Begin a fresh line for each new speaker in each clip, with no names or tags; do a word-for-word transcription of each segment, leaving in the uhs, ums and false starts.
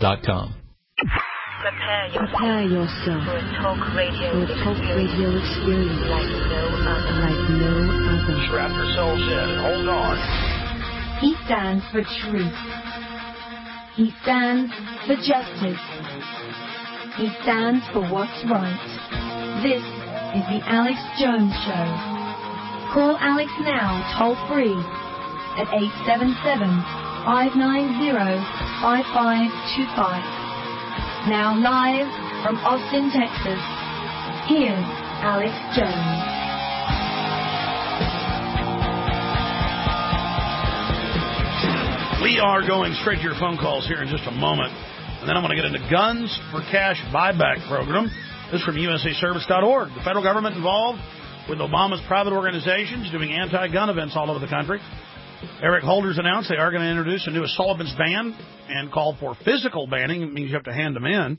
dot com.
Prepare yourself, Prepare yourself for a talk radio, for a talk radio experience like no other. Like no other.
Strap yourselves in and hold on.
He stands for truth. He stands for justice. He stands for what's right. This is the Alex Jones Show. Call Alex now, toll free, at eight seven seven, five nine zero, five five two five. Now live from Austin, Texas, here's Alex Jones.
We are going straight to your phone calls here in just a moment. And then I'm going to get into Guns for Cash buyback program. This is from U S A Service dot org. The federal government involved with Obama's private organizations doing anti-gun events all over the country. Eric Holder's announced they are going to introduce a new assault weapons ban and call for physical banning. It means you have to hand them in.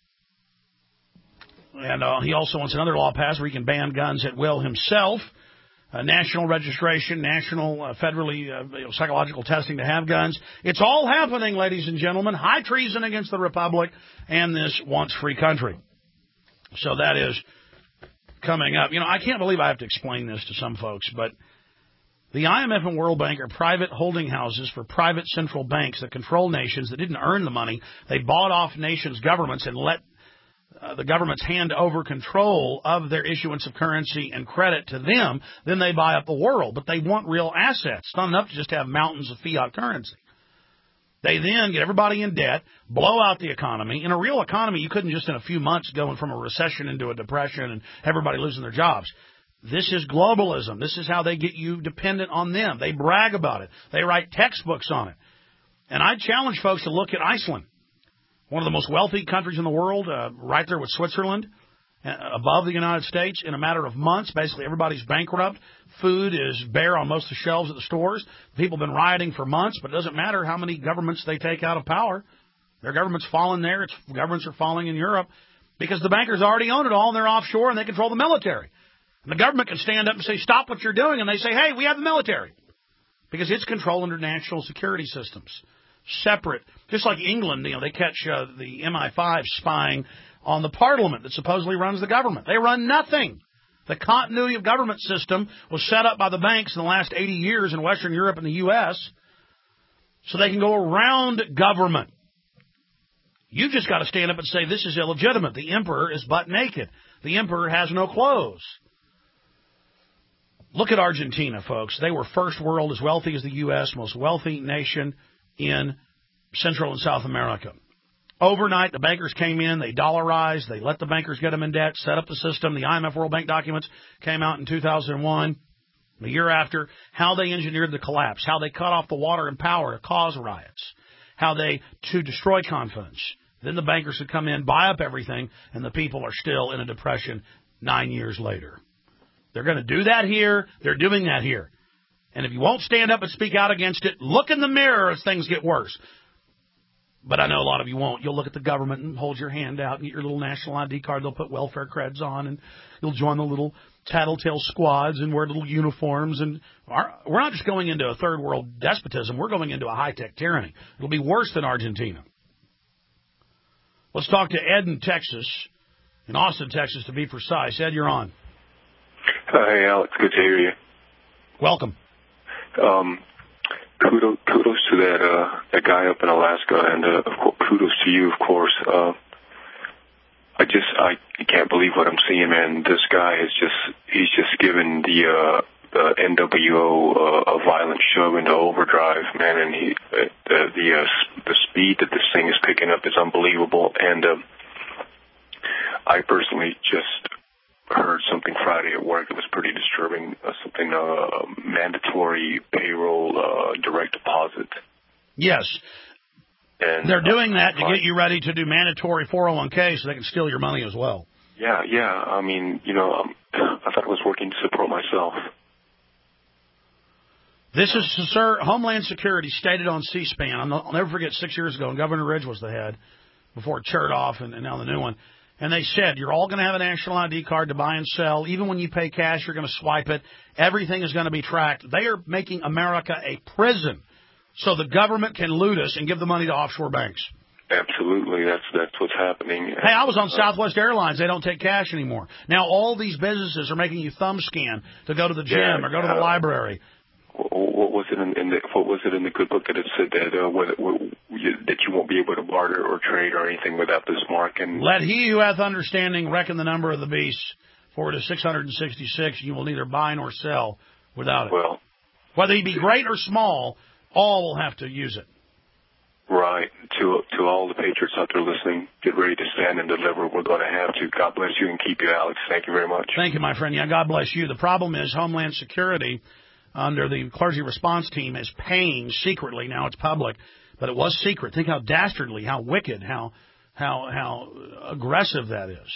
And uh, he also wants another law passed where he can ban guns at will himself. Uh, national registration, national uh, federally uh, you know, psychological testing to have guns. It's all happening, ladies and gentlemen. High treason against the Republic and this once-free country. So that is coming up. You know, I can't believe I have to explain this to some folks, but the I M F and World Bank are private holding houses for private central banks that control nations that didn't earn the money. They bought off nations' governments and let uh, the governments hand over control of their issuance of currency and credit to them. Then they buy up the world. But they want real assets. It's not enough to just have mountains of fiat currency. They then get everybody in debt, blow out the economy. In a real economy, you couldn't just in a few months go from a recession into a depression and everybody losing their jobs. This is globalism. This is how they get you dependent on them. They brag about it. They write textbooks on it. And I challenge folks to look at Iceland, one of the most wealthy countries in the world, uh, right there with Switzerland, uh, above the United States. In a matter of months, basically everybody's bankrupt. Food is bare on most of the shelves at the stores. People have been rioting for months, but it doesn't matter how many governments they take out of power. Their government's falling there. Its governments are falling in Europe because the bankers already own it all and they're offshore and they control the military. And the government can stand up and say, stop what you're doing. And they say, hey, we have the military. Because it's controlled under national security systems. Separate. Just like England, you know, they catch uh, the M I five spying on the parliament that supposedly runs the government. They run nothing. The continuity of government system was set up by the banks in the last eighty years in Western Europe and the U S so they can go around government. You just got to stand up and say this is illegitimate. The emperor is butt naked. The emperor has no clothes. Look at Argentina, folks. They were first world, as wealthy as the U S, most wealthy nation in Central and South America. Overnight, the bankers came in, they dollarized, they let the bankers get them in debt, set up the system. The I M F World Bank documents came out in two thousand one, the year after, how they engineered the collapse, how they cut off the water and power to cause riots, how they, to destroy confidence. Then the bankers would come in, buy up everything, and the people are still in a depression nine years later. They're going to do that here. They're doing that here. And if you won't stand up and speak out against it, look in the mirror as things get worse. But I know a lot of you won't. You'll look at the government and hold your hand out and get your little national I D card. They'll put welfare creds on, and you'll join the little tattletale squads and wear little uniforms. And our, we're not just going into a third world despotism. We're going into a high-tech tyranny. It'll be worse than Argentina. Let's talk to Ed in Texas, in Austin, Texas, to be precise. Ed, you're on.
Hey, Alex. Good to hear you.
Welcome.
Um, kudos, kudos to that uh, that guy up in Alaska, and uh, of course, kudos to you, of course. Uh, I just I can't believe what I'm seeing, man. This guy is just he's just given the uh, the N W O uh, a violent shove into overdrive, man, and he uh, the the, uh, the speed that this thing is picking up is unbelievable. And uh, I personally just heard something Friday at work that was pretty disturbing, uh, something uh, mandatory payroll uh, direct deposit.
Yes.
And
they're doing
uh,
that to get you ready to do mandatory four oh one k so they can steal your money as well.
Yeah, yeah. I mean, you know, um, I thought I was working to support myself.
This is, sir, Homeland Security stated on C-SPAN. I'll, I'll never forget six years ago, and Governor Ridge was the head before Chertoff and, and now the new one. And they said, you're all going to have a national I D card to buy and sell. Even when you pay cash, you're going to swipe it. Everything is going to be tracked. They are making America a prison so the government can loot us and give the money to offshore banks.
Absolutely, that's that's what's happening.
Hey, I was on Southwest Airlines. They don't take cash anymore. Now all these businesses are making you thumb scan to go to the gym
yeah,
or go to
uh,
the library.
What was it in, in the what was it in the good book that it said that uh, what, what, that you won't be able to barter or trade or anything without this mark? And
let he who hath understanding reckon the number of the beast, for it is six hundred and sixty-six. You will neither buy nor sell without it.
Well,
whether he be great or small, all will have to use it.
Right. To to all the patriots out there listening, get ready to stand and deliver. We're going to have to. God bless you and keep you, Alex. Thank you very much.
Thank you, my friend. Yeah, God bless you. The problem is Homeland Security, under the clergy response team, is paying secretly. Now it's public, but it was secret. Think how dastardly, how wicked, how how how aggressive that is.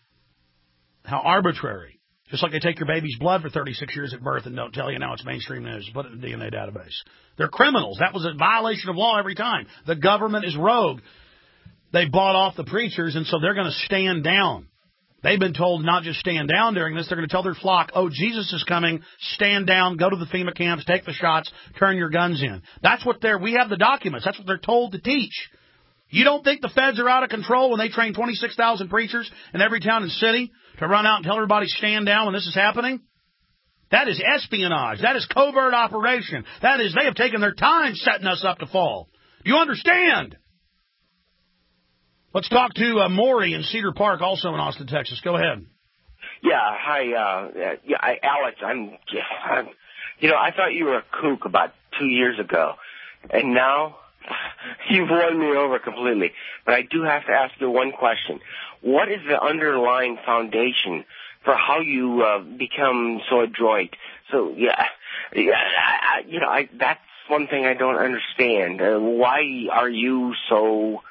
How arbitrary. Just like they take your baby's blood for thirty-six years at birth and don't tell you now it's mainstream news. Put it in the D N A database. They're criminals. That was a violation of law every time. The government is rogue. They bought off the preachers, and so they're going to stand down. They've been told not just stand down during this. They're going to tell their flock, oh, Jesus is coming. Stand down. Go to the FEMA camps. Take the shots. Turn your guns in. That's what they're, we have the documents. That's what they're told to teach. You don't think the feds are out of control when they train twenty-six thousand preachers in every town and city to run out and tell everybody stand down when this is happening? That is espionage. That is covert operation. That is, they have taken their time setting us up to fall. Do you understand? Let's talk to uh, Maury in Cedar Park, also in Austin, Texas. Go ahead.
Yeah, hi, uh, yeah, I, Alex, I'm, yeah, I'm, you know, I thought you were a kook about two years ago, and now you've won me over completely. But I do have to ask you one question. What is the underlying foundation for how you uh, become so adroit? So, yeah, yeah I, I, you know, I, that's one thing I don't understand. Uh, why are you so...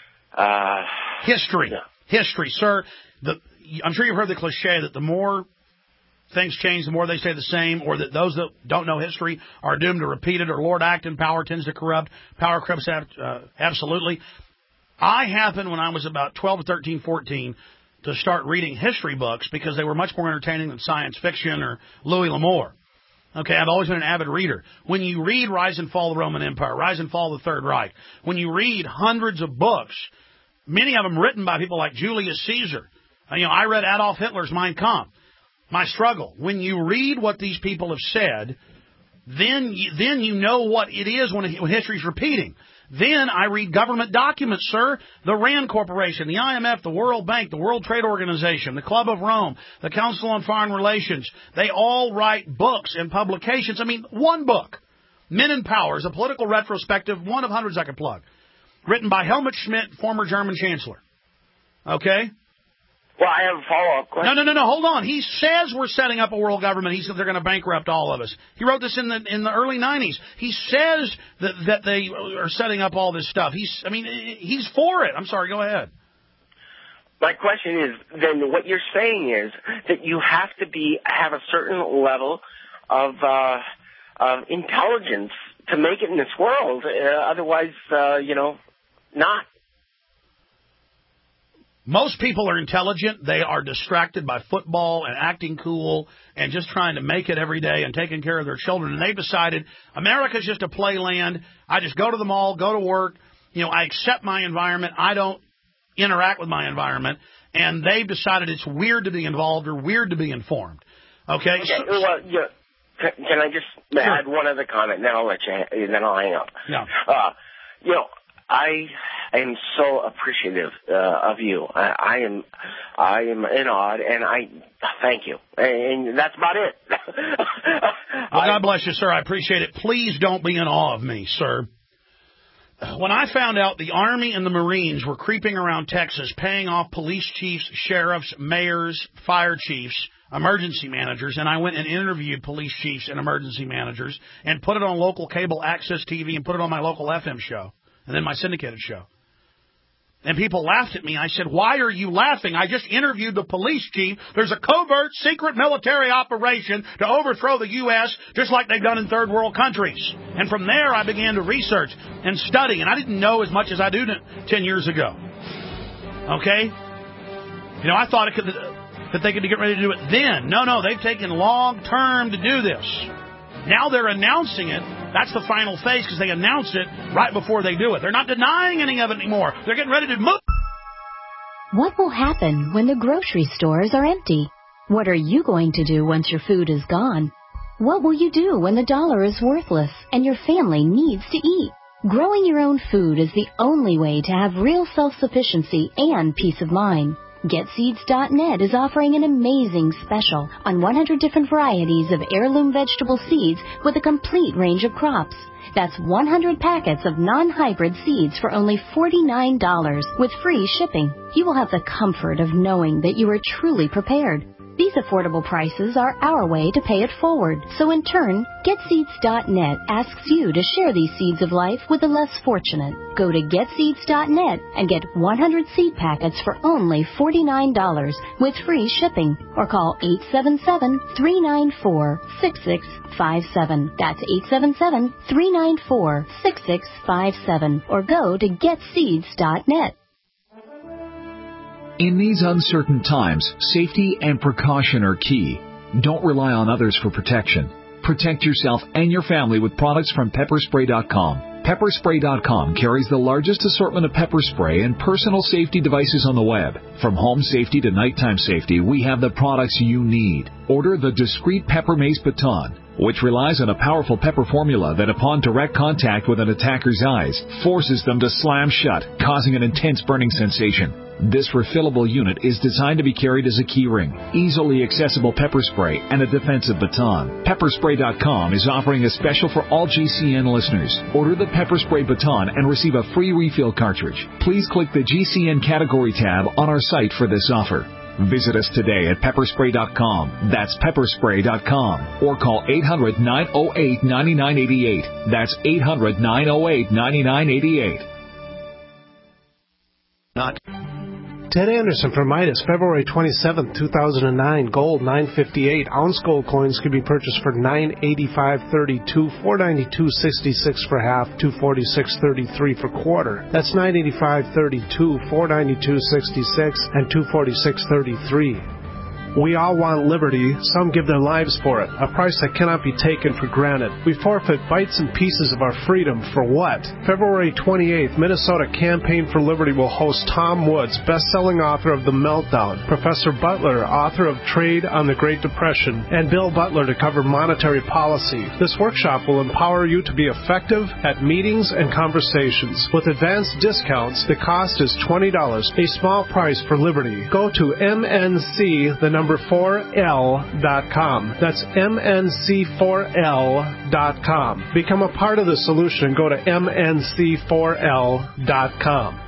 Uh,
History.
Yeah.
History, sir. The, I'm sure you've heard the cliche that the more things change, the more they stay the same, or that those that don't know history are doomed to repeat it, or Lord Acton, power tends to corrupt. Power corrupts uh, absolutely. I happened when I was about twelve, thirteen, fourteen to start reading history books because they were much more entertaining than science fiction or Louis L'Amour. Okay, I've always been an avid reader. When you read Rise and Fall of the Roman Empire, Rise and Fall of the Third Reich, when you read hundreds of books, many of them written by people like Julius Caesar. You know, I read Adolf Hitler's Mein Kampf, My Struggle. When you read what these people have said, then you, then you know what it is when, when history's repeating. Then I read government documents, sir. The RAND Corporation, the I M F, the World Bank, the World Trade Organization, the Club of Rome, the Council on Foreign Relations. They all write books and publications. I mean, one book, Men in Power, is a political retrospective, one of hundreds I could plug, written by Helmut Schmidt, former German Chancellor. Okay?
Well, I have a follow-up question.
No, no, no, no. Hold on. He says we're setting up a world government. He said they're going to bankrupt all of us. He wrote this in the in the early nineties. He says that that they are setting up all this stuff. He's, I mean, he's for it. I'm sorry. Go ahead.
My question is, then what you're saying is that you have to be have a certain level of uh, of intelligence to make it in this world. Uh, otherwise, uh, you know, not.
Most people are intelligent. They are distracted by football and acting cool and just trying to make it every day and taking care of their children. And they've decided America's just a playland. I just go to the mall, go to work. You know, I accept my environment. I don't interact with my environment. And they've decided it's weird to be involved or weird to be informed. Okay?
Okay.
So,
well, yeah. Can, can I just
sure.
add one other comment? Then I'll let you. Then I'll hang up.
Yeah.
Uh, you know. I am so appreciative uh, of you. I, I am, I am in awe, and I thank you. And that's about it.
Well, God bless you, sir. I appreciate it. Please don't be in awe of me, sir. When I found out the Army and the Marines were creeping around Texas, paying off police chiefs, sheriffs, mayors, fire chiefs, emergency managers, and I went and interviewed police chiefs and emergency managers and put it on local cable access T V and put it on my local F M show. And then my syndicated show. And people laughed at me. I said, why are you laughing? I just interviewed the police chief. There's a covert, secret military operation to overthrow the U S, just like they've done in third world countries. And from there, I began to research and study. And I didn't know as much as I do ten years ago. Okay? You know, I thought it could, that they could get ready to do it then. No, no, they've taken long term to do this. Now they're announcing it That's the final phase because they announce it right before they do it. They're not denying any of it anymore. They're getting ready to move.
What will happen when the grocery stores are empty? What are you going to do once your food is gone? What will you do when the dollar is worthless and your family needs to eat? Growing your own food is the only way to have real self-sufficiency and peace of mind. Get Seeds dot net is offering an amazing special on one hundred different varieties of heirloom vegetable seeds with a complete range of crops. That's one hundred packets of non-hybrid seeds for only forty-nine dollars with free shipping. You will have the comfort of knowing that you are truly prepared. These affordable prices are our way to pay it forward. So in turn, Get Seeds dot net asks you to share these seeds of life with the less fortunate. Go to Get Seeds dot net and get one hundred seed packets for only forty-nine dollars with free shipping. Or call eight seven seven, three nine four, six six five seven. That's eight seven seven, three nine four, six six five seven. Or go to Get Seeds dot net.
In these uncertain times, safety and precaution are key. Don't rely on others for protection. Protect yourself and your family with products from pepper spray dot com. pepper spray dot com carries the largest assortment of pepper spray and personal safety devices on the web. From home safety to nighttime safety, we have the products you need. Order the Discreet Pepper Mace Baton, which relies on a powerful pepper formula that upon direct contact with an attacker's eyes, forces them to slam shut, causing an intense burning sensation. This refillable unit is designed to be carried as a keyring, easily accessible pepper spray, and a defensive baton. pepper spray dot com is offering a special for all G C N listeners. Order the Pepper Spray Baton and receive a free refill cartridge. Please click the G C N category tab on our site for this offer. Visit us today at pepper spray dot com. That's pepper spray dot com. Or call eight hundred, nine oh eight, nine nine eight eight. That's eight hundred, nine oh eight, nine nine eight eight.
Not.
Ted Anderson from Midas, February twenty-seventh, two thousand nine. Gold, nine fifty-eight. Ounce gold coins can be purchased for nine eighty-five thirty-two, four ninety-two sixty-six for half, two forty-six thirty-three for quarter. That's nine eighty-five thirty-two, four ninety-two sixty-six, and two forty-six thirty-three. We all want liberty. Some give their lives for it, a price that cannot be taken for granted. We forfeit bites and pieces of our freedom for what? February twenty-eighth, Minnesota Campaign for Liberty will host Tom Woods, best-selling author of The Meltdown, Professor Butler, author of Trade on the Great Depression, and Bill Butler to cover monetary policy. This workshop will empower you to be effective at meetings and conversations. With advanced discounts, the cost is twenty dollars, a small price for liberty. Go to M N C, the number four L dot com. That's M N C four L dot com. Become a part of the solution. Go to M N C four L dot com.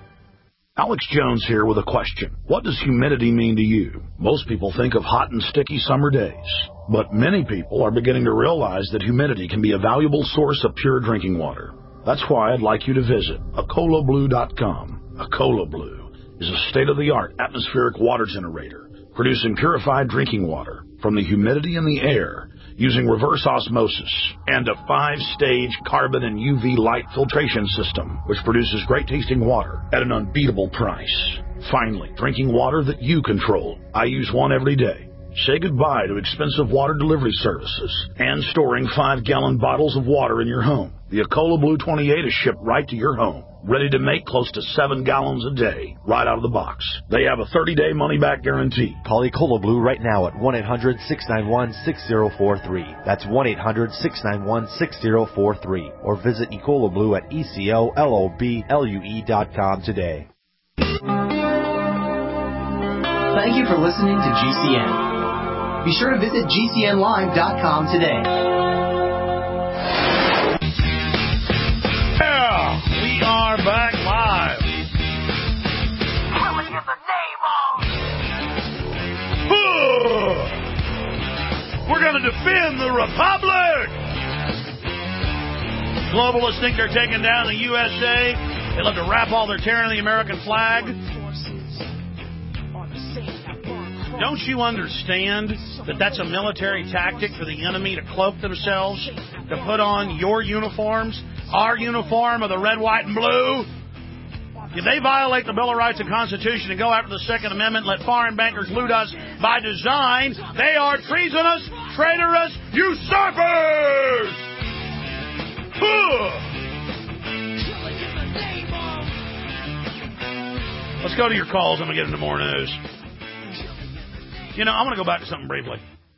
Alex Jones here with a question. What does humidity mean to you? Most people think of hot and sticky summer days, but many people are beginning to realize that humidity can be a valuable source of pure drinking water. That's why I'd like you to visit Acola Blue dot com. Acola Blue is a state-of-the-art atmospheric water generator, producing purified drinking water from the humidity in the air using reverse osmosis and a five-stage carbon and U V light filtration system, which produces great-tasting water at an unbeatable price. Finally, drinking water that you control. I use one every day. Say goodbye to expensive water delivery services and storing five-gallon bottles of water in your home. The Acola Blue twenty-eight is shipped right to your home, ready to make close to seven gallons a day, right out of the box. They have a thirty-day money-back guarantee.
Call Acola Blue right now at one eight hundred, six nine one, six zero four three. That's one eight hundred, six nine one, six zero four three. Or visit Ecola Blue at E C O L O B L U E dot com today.
Thank you for listening to G C N. Be sure to visit G C N live dot com today.
Yeah, we are back live.
Killing in the name of...
We're going to defend the Republic. Globalists think they're taking down the U S A. They love to wrap all their terror in the American flag. Don't you understand that that's a military tactic for the enemy to cloak themselves, to put on your uniforms, our uniform of the red, white, and blue? If they violate the Bill of Rights and Constitution and go after the Second Amendment, let foreign bankers loot us by design, they are treasonous, traitorous usurpers! Let's go to your calls. I'm going to get into more news. You know, I want to go back to something briefly.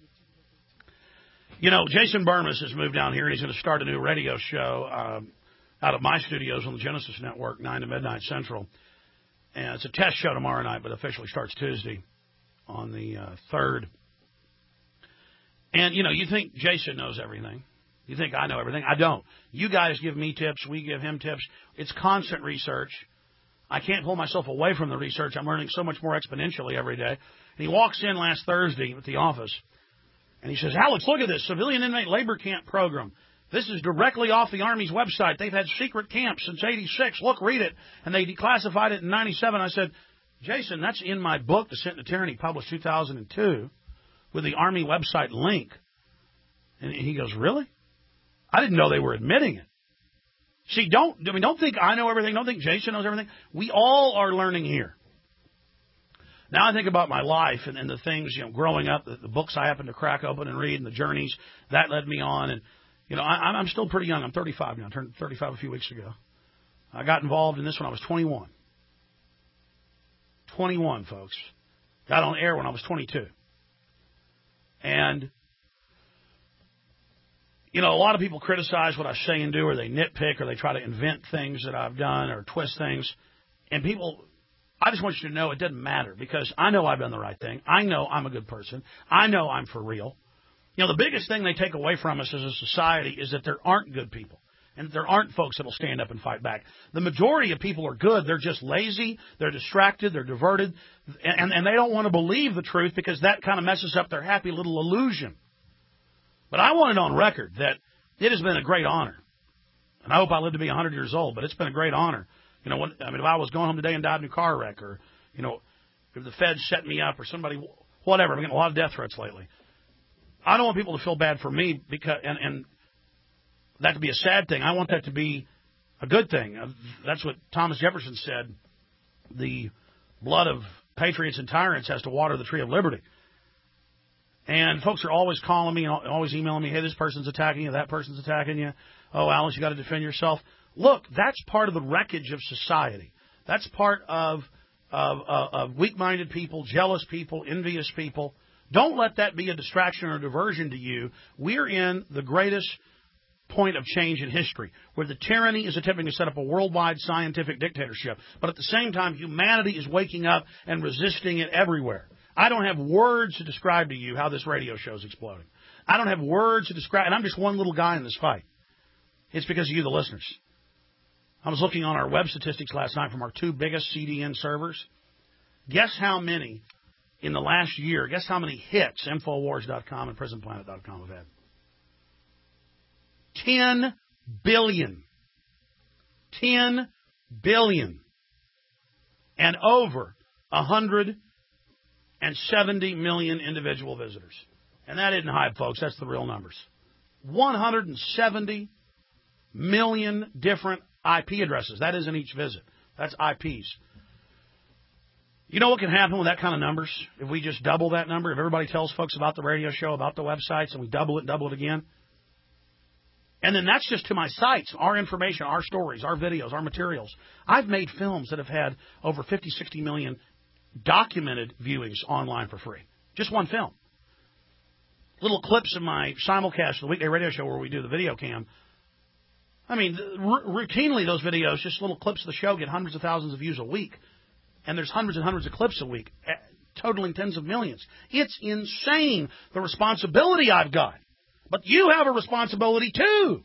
You know, Jason Bermas has moved down here, and he's going to start a new radio show uh, out of my studios on the Genesis Network, nine to midnight Central. And it's a test show tomorrow night, but officially starts Tuesday on the uh, third. And, you know, you think Jason knows everything. You think I know everything. I don't. You guys give me tips. We give him tips. It's constant research. I can't pull myself away from the research. I'm learning so much more exponentially every day. And he walks in last Thursday at the office, and he says, Alex, look at this, Civilian Inmate Labor Camp Program. This is directly off the Army's website. They've had secret camps since eighty-six. Look, read it. And they declassified it in ninety-seven. I said, Jason, that's in my book, Descent into Tyranny, published two thousand two, with the Army website link. And he goes, really? I didn't know they were admitting it. See, don't, I mean, don't think I know everything. Don't think Jason knows everything. We all are learning here. Now I think about my life and, and the things, you know, growing up, the, the books I happened to crack open and read and the journeys that led me on. And, you know, I, I'm still pretty young. I'm thirty-five now. I turned thirty-five a few weeks ago. I got involved in this when I was twenty-one. twenty-one, folks. Got on air when I was twenty-two. And, you know, a lot of people criticize what I say and do, or they nitpick, or they try to invent things that I've done or twist things. And people, I just want you to know it doesn't matter, because I know I've done the right thing. I know I'm a good person. I know I'm for real. You know, the biggest thing they take away from us as a society is that there aren't good people, and there aren't folks that will stand up and fight back. The majority of people are good. They're just lazy. They're distracted. They're diverted. And, and they don't want to believe the truth, because that kind of messes up their happy little illusion. But I want it on record that it has been a great honor. And I hope I live to be one hundred years old, but it's been a great honor. You know, when, I mean, if I was going home today and died in a car wreck, or, you know, if the feds set me up, or somebody, whatever. I'm getting a lot of death threats lately. I don't want people to feel bad for me, because, and, and that to be a sad thing. I want that to be a good thing. That's what Thomas Jefferson said. The blood of patriots and tyrants has to water the tree of liberty. And folks are always calling me and always emailing me, hey, this person's attacking you, that person's attacking you. Oh, Alex, you got to defend yourself. Look, that's part of the wreckage of society. That's part of, of, of, of weak-minded people, jealous people, envious people. Don't let that be a distraction or diversion to you. We're in the greatest point of change in history, where the tyranny is attempting to set up a worldwide scientific dictatorship. But at the same time, humanity is waking up and resisting it everywhere. I don't have words to describe to you how this radio show is exploding. I don't have words to describe, and I'm just one little guy in this fight. It's because of you, the listeners. I was looking on our web statistics last night from our two biggest C D N servers. Guess how many in the last year, guess how many hits Infowars dot com and Prison Planet dot com have had? Ten billion. Ten billion. And over a hundred and seventy million individual visitors. And that isn't hype, folks. That's the real numbers. one hundred seventy million different I P addresses. That isn't each visit. That's I Ps. You know what can happen with that kind of numbers? If we just double that number, if everybody tells folks about the radio show, about the websites, and we double it and double it again. And then that's just to my sites, our information, our stories, our videos, our materials. I've made films that have had over fifty, sixty million documented viewings online for free. Just one film. Little clips of my simulcast, the weekday radio show where we do the video cam. I mean, r- routinely those videos, just little clips of the show, get hundreds of thousands of views a week. And there's hundreds and hundreds of clips a week, totaling tens of millions. It's insane, the responsibility I've got. But you have a responsibility too.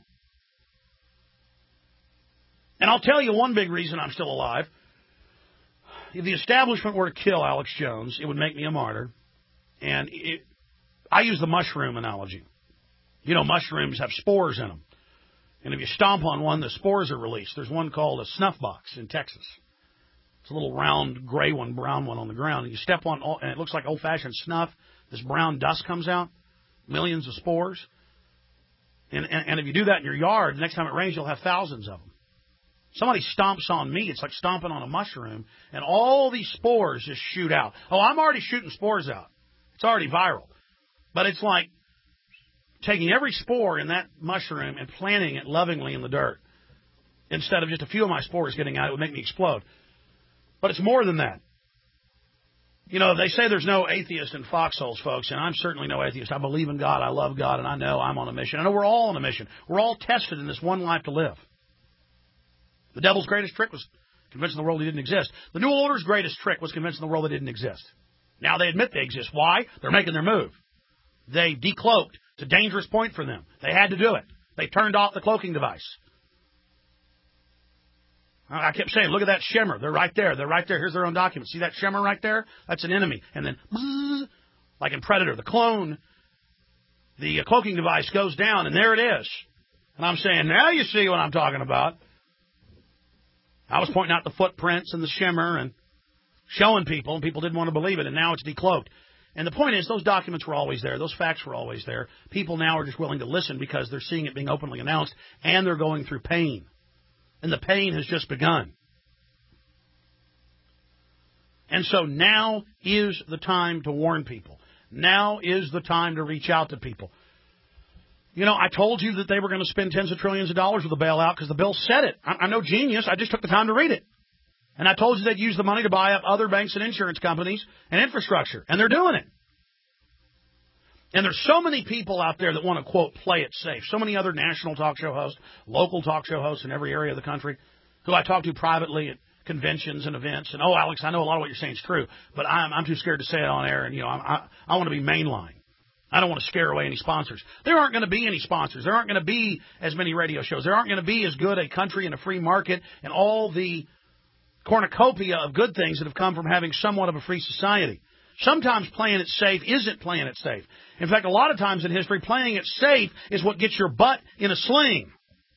And I'll tell you one big reason I'm still alive. If the establishment were to kill Alex Jones, it would make me a martyr. And it, I use the mushroom analogy. You know, mushrooms have spores in them. And if you stomp on one, the spores are released. There's one called a snuff box in Texas. It's a little round, gray one, brown one on the ground. And you step on, and it looks like old-fashioned snuff. This brown dust comes out, millions of spores. And, and, and if you do that in your yard, the next time it rains, you'll have thousands of them. Somebody stomps on me, it's like stomping on a mushroom, and all these spores just shoot out. Oh, I'm already shooting spores out. It's already viral. But it's like taking every spore in that mushroom and planting it lovingly in the dirt. Instead of just a few of my spores getting out, it would make me explode. But it's more than that. You know, they say there's no atheist in foxholes, folks, and I'm certainly no atheist. I believe in God, I love God, and I know I'm on a mission. I know we're all on a mission. We're all tested in this one life to live. The devil's greatest trick was convincing the world he didn't exist. The New Order's greatest trick was convincing the world they didn't exist. Now they admit they exist. Why? They're making their move. They decloaked. It's a dangerous point for them. They had to do it. They turned off the cloaking device. I kept saying, look at that shimmer. They're right there. They're right there. Here's their own document. See that shimmer right there? That's an enemy. And then, like in Predator, the clone, the cloaking device goes down, and there it is. And I'm saying, now you see what I'm talking about. I was pointing out the footprints and the shimmer and showing people, and people didn't want to believe it, and now it's decloaked. And the point is, those documents were always there. Those facts were always there. People now are just willing to listen because they're seeing it being openly announced, and they're going through pain. And the pain has just begun. And so now is the time to warn people. Now is the time to reach out to people. You know, I told you that they were going to spend tens of trillions of dollars with the bailout because the bill said it. I'm no genius. I just took the time to read it. And I told you they'd use the money to buy up other banks and insurance companies and infrastructure. And they're doing it. And there's so many people out there that want to, quote, play it safe. So many other national talk show hosts, local talk show hosts in every area of the country who I talk to privately at conventions and events. And, oh, Alex, I know a lot of what you're saying is true, but I'm, I'm too scared to say it on air. And, you know, I'm, I, I want to be mainline. I don't want to scare away any sponsors. There aren't going to be any sponsors. There aren't going to be as many radio shows. There aren't going to be as good a country and a free market and all the cornucopia of good things that have come from having somewhat of a free society. Sometimes playing it safe isn't playing it safe. In fact, a lot of times in history, playing it safe is what gets your butt in a sling.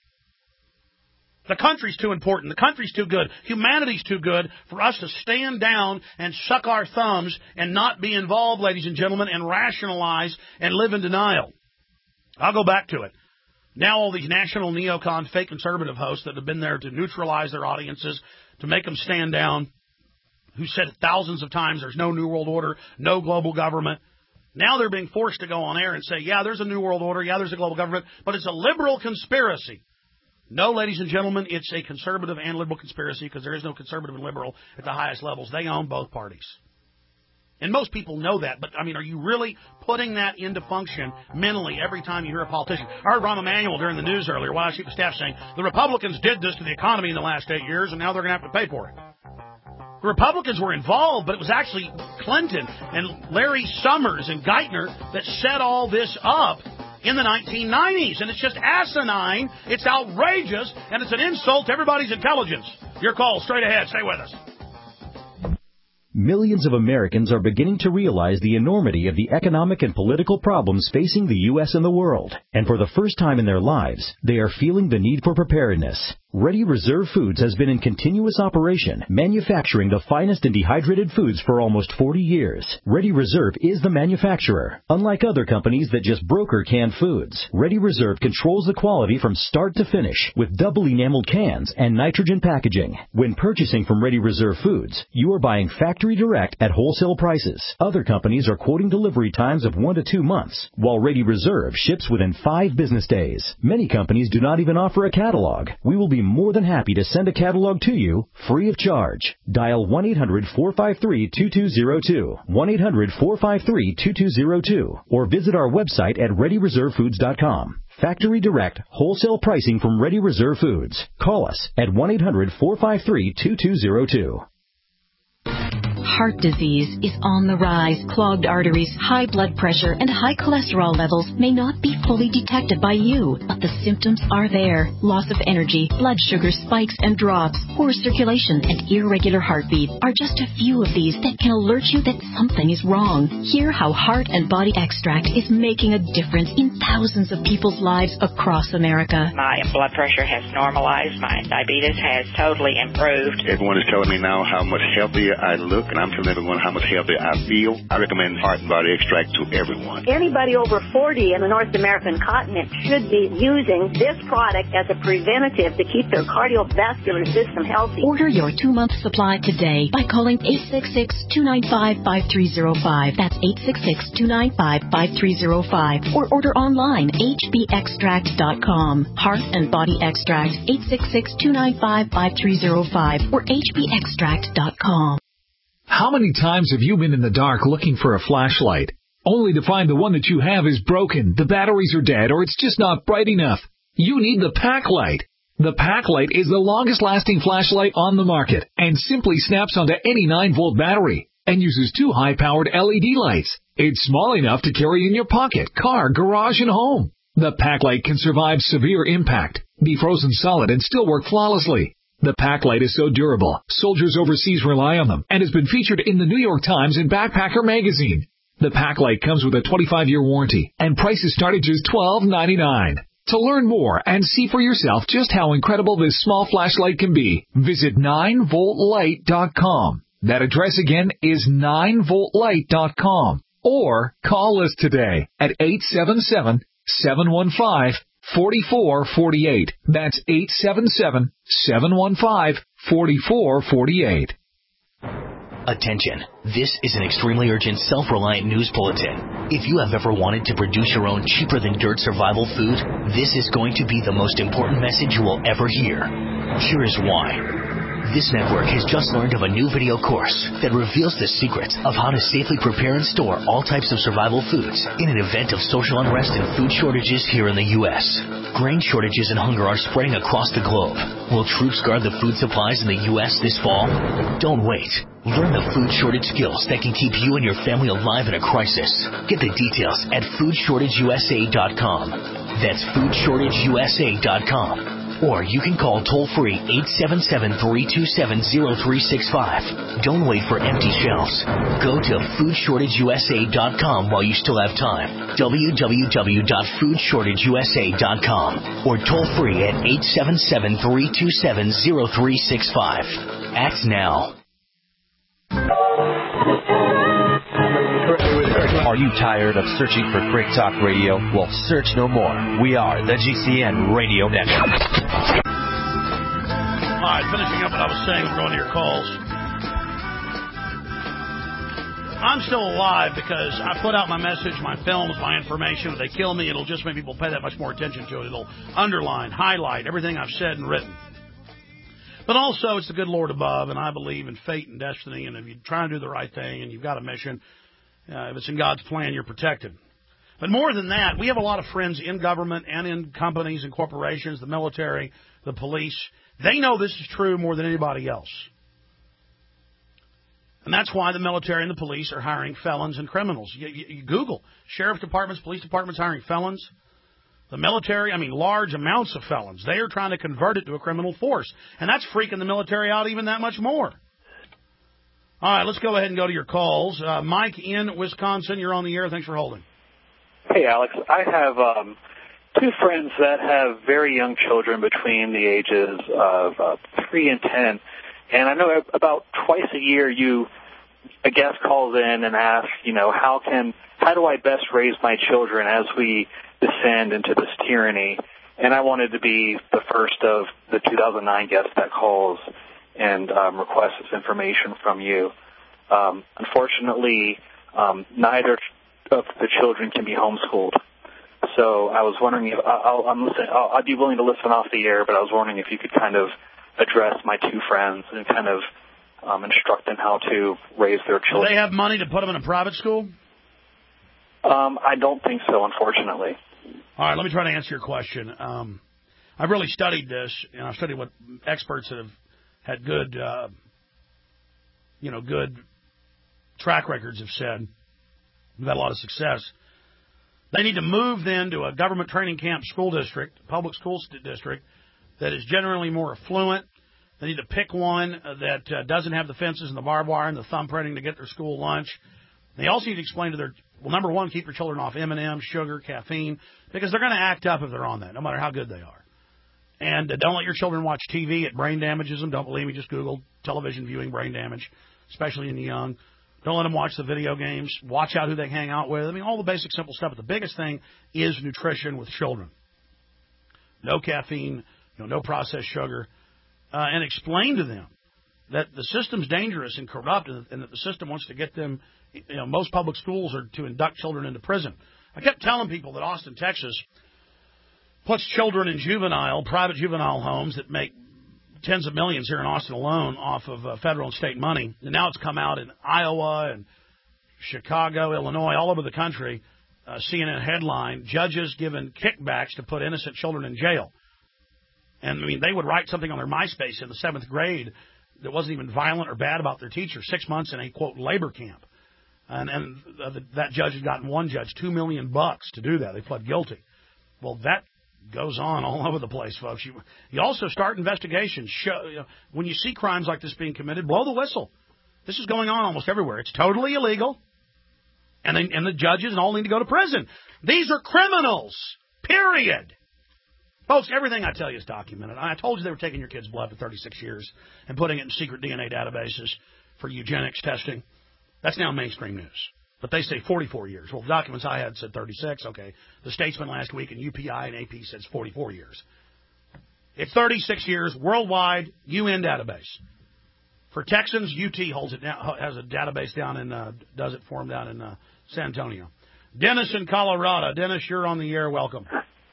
The country's too important. The country's too good. Humanity's too good for us to stand down and suck our thumbs and not be involved, ladies and gentlemen, and rationalize and live in denial. I'll go back to it. Now all these national neocon fake conservative hosts that have been there to neutralize their audiences, to make them stand down, who said it thousands of times, there's no New World Order, no global government. Now they're being forced to go on air and say, yeah, there's a New World Order, yeah, there's a global government, but it's a liberal conspiracy. No, ladies and gentlemen, it's a conservative and liberal conspiracy because there is no conservative and liberal at the highest levels. They own both parties. And most people know that, but, I mean, are you really putting that into function mentally every time you hear a politician? I heard Rahm Emanuel during the news earlier, White House Chief of Staff, saying the Republicans did this to the economy in the last eight years, and now they're going to have to pay for it. The Republicans were involved, but it was actually Clinton and Larry Summers and Geithner that set all this up in the nineteen nineties. And it's just asinine, it's outrageous, and it's an insult to everybody's intelligence. Your call, straight ahead. Stay with us.
Millions of Americans are beginning to realize the enormity of the economic and political problems facing the U S and the world. And for the first time in their lives, they are feeling the need for preparedness. Ready Reserve Foods has been in continuous operation, manufacturing the finest and dehydrated foods for almost forty years. Ready Reserve is the manufacturer. Unlike other companies that just broker canned foods, Ready Reserve controls the quality from start to finish with double enameled cans and nitrogen packaging. When purchasing from Ready Reserve Foods, you are buying factory direct at wholesale prices. Other companies are quoting delivery times of one to two months, while Ready Reserve ships within five business days. Many companies do not even offer a catalog. We will be more than happy to send a catalog to you free of charge. Dial one eight hundred four five three two two zero two, one eight hundred four five three two two zero two, or visit our website at ready reserve foods dot com. Factory direct, wholesale pricing from Ready Reserve Foods. Call us at one eight hundred four five three two two zero two.
Heart disease is on the rise. Clogged arteries, high blood pressure, and high cholesterol levels may not be fully detected by you, but the symptoms are there. Loss of energy, blood sugar spikes and drops, poor circulation, and irregular heartbeat are just a few of these that can alert you that something is wrong. Hear how Heart and Body Extract is making a difference in thousands of people's lives across America.
My blood pressure has normalized. My diabetes has totally improved.
Everyone is telling me now how much healthier I look.
and I'm telling everyone how much healthier I feel, I recommend Heart and Body Extract to everyone.
Anybody over forty in the North American continent should be using this product as a preventative to keep their cardiovascular system healthy.
Order your two-month supply today by calling eight six six, two nine five, five three zero five. That's eight six six, two nine five, five three zero five. Or order online, h b extract dot com. Heart and Body Extract, eight six six, two nine five, five three zero five or h b extract dot com.
How many times have you been in the dark looking for a flashlight, only to find the one that you have is broken, the batteries are dead, or it's just not bright enough? You need the Packlight. The Packlight is the longest-lasting flashlight on the market and simply snaps onto any nine volt battery and uses two high-powered L E D lights. It's small enough to carry in your pocket, car, garage, and home. The Packlight can survive severe impact, be frozen solid, and still work flawlessly. The Packlight is so durable, soldiers overseas rely on them, and has been featured in the New York Times and Backpacker magazine. The Packlight comes with a twenty-five year warranty, and prices start at just twelve ninety-nine. To learn more and see for yourself just how incredible this small flashlight can be, visit nine volt light dot com. That address again is nine volt light dot com. Or call us today at eight seven seven, seven one five, four four four eight. That's eight seven seven, seven one five, four four four eight.
Attention. This is an extremely urgent, self-reliant news bulletin. If you have ever wanted to produce your own cheaper-than-dirt survival food, this is going to be the most important message you will ever hear. Here is why. This network has just learned of a new video course that reveals the secrets of how to safely prepare and store all types of survival foods in an event of social unrest and food shortages here in the U S Grain shortages and hunger are spreading across the globe. Will troops guard the food supplies in the U S this fall? Don't wait. Learn the food shortage skills that can keep you and your family alive in a crisis. Get the details at food shortage u s a dot com. That's food shortage u s a dot com. Or you can call toll-free eight seven seven, three two seven, zero three six five. Don't wait for empty shelves. Go to food shortage u s a dot com while you still have time. w w w dot food shortage u s a dot com. Or toll-free at eight seven seven, three two seven, zero three six five. Act now.
Are you tired of searching for great talk radio? Well, search no more. We are the G C N Radio Network.
All right, finishing up what I was saying, we're going to your calls. I'm still alive because I put out my message, my films, my information. If they kill me, it'll just make people pay that much more attention to it. It'll underline, highlight everything I've said and written. But also, it's the good Lord above, and I believe in fate and destiny, and if you try to do the right thing and you've got a mission, uh, if it's in God's plan, you're protected. But more than that, we have a lot of friends in government and in companies and corporations, the military, the police. They know this is true more than anybody else. And that's why the military and the police are hiring felons and criminals. You, you, you Google, sheriff departments, police departments hiring felons. The military, I mean, large amounts of felons. They are trying to convert it to a criminal force. And that's freaking the military out even that much more. All right, let's go ahead and go to your calls. Uh, Mike in Wisconsin, you're on the air. Thanks for holding.
Hey, Alex. I have um, two friends that have very young children between the ages of uh, three and ten. And I know about twice a year you, a guest calls in and asks, you know, how can, how do I best raise my children as we descend into this tyranny? And I wanted to be the first of the two thousand nine guests that calls and um, requests this information from you. Um, unfortunately, um, neither of the children can be homeschooled. So I was wondering if I'll, I'm listening, I'll, I'd be willing to listen off the air, but I was wondering if you could kind of address my two friends and kind of um, instruct them how to raise their children.
Do they have money to put them in a private school?
Um, I don't think so, unfortunately.
All right, let me try to answer your question. Um, I've really studied this, and I've studied what experts that have had good, uh, you know, good track records have said. We've had a lot of success. They need to move then to a government training camp school district, public school district, that is generally more affluent. They need to pick one that uh, doesn't have the fences and the barbed wire and the thumbprinting to get their school lunch. They also need to explain to their, well, number one, keep your children off M and M's, sugar, caffeine, because they're going to act up if they're on that, no matter how good they are. And uh, don't let your children watch T V. It brain damages them. Don't believe me, just Google television viewing brain damage. especially in the young. Don't let them watch the video games. Watch out who they hang out with. I mean, all the basic, simple stuff. But the biggest thing is nutrition with children. No caffeine, you know, no processed sugar. Uh, and explain to them that the system's dangerous and corrupt, and, and that the system wants to get them, you know, most public schools are to induct children into prison. I kept telling people that Austin, Texas, puts children in juvenile, private juvenile homes that make tens of millions here in Austin alone off of uh, federal and state money. And now it's come out in Iowa and Chicago, Illinois, all over the country. Uh, C N N headline, judges given kickbacks to put innocent children in jail. And, I mean, they would write something on their MySpace in the seventh grade that wasn't even violent or bad about their teacher, six months in a, quote, labor camp. And, and uh, the, that judge had gotten one judge two million bucks to do that. They pled guilty. Well, that goes on all over the place, folks. You, you also start investigations. Show, you know, when you see crimes like this being committed, blow the whistle. This is going on almost everywhere. It's totally illegal, and, they, and the judges all need to go to prison. These are criminals, period. Folks, everything I tell you is documented. I told you they were taking your kid's blood for thirty-six years and putting it in secret D N A databases for eugenics testing. That's now mainstream news. But they say forty-four years. Well, the documents I had said thirty-six. Okay. The Statesman last week and U P I and A P says forty-four years. It's thirty-six years, worldwide, U N database. For Texans, U T holds it down, has a database down in, uh, does it for them down in uh, San Antonio. Dennis in Colorado. Dennis, you're on the air. Welcome.